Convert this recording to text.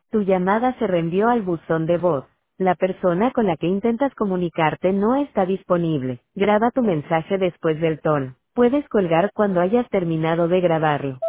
Tu llamada se reenvió al buzón de voz. La persona con la que intentas comunicarte no está disponible. Graba tu mensaje después del tono. Puedes colgar cuando hayas terminado de grabarlo.